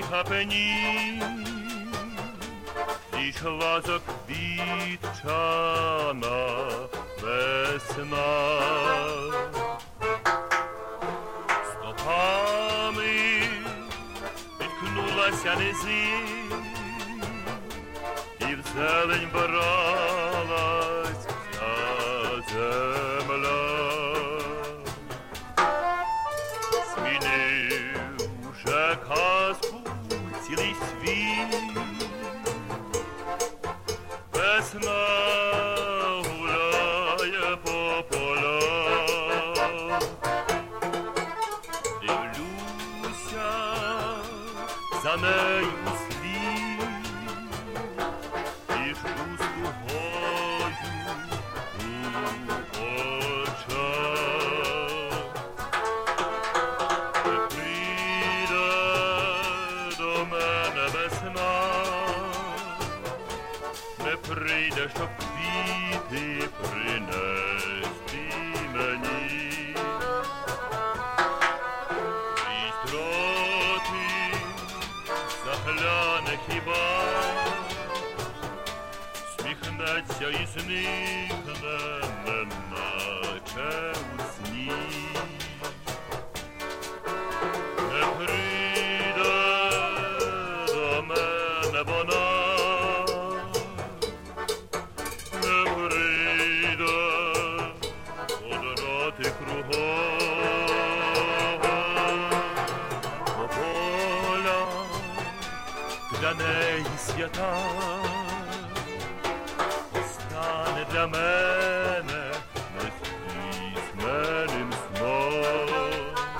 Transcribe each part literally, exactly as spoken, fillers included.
капені, зійшла заквітчана весна. Стопами відкнулася низин, і в зелень боралась вся земля. Змінив уже казку цілий світ, весна гуляє по полях. Дивлюся за нею услід і жду з тугою у очах. Не прийде до мене весна, не прийде, щоб квіти принести мені. Крізь дроти загляне хіба, сміхнеться і зникне, неначе у сні. Не прийде до мене вона, не прийде одроти кругом. Бо воля для неї свята стане для мене нездійсненим сном.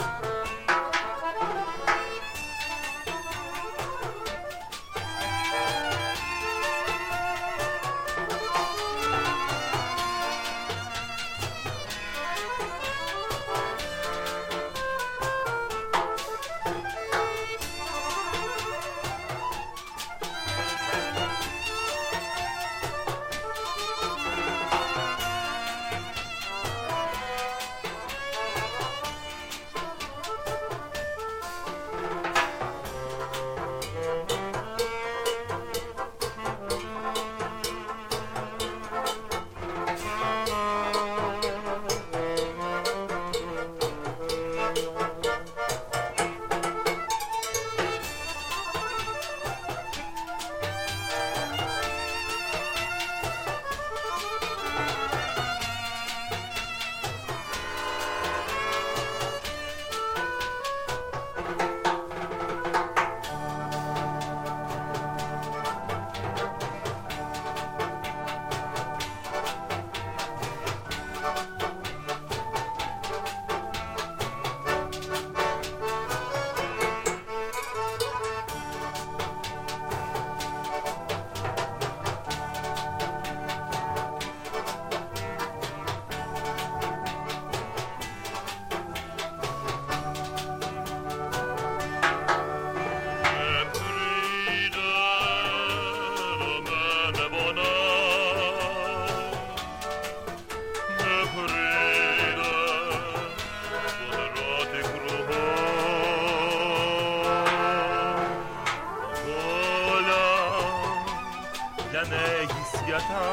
Для неї свята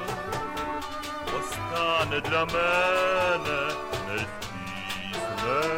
постане для мене нездійсненим.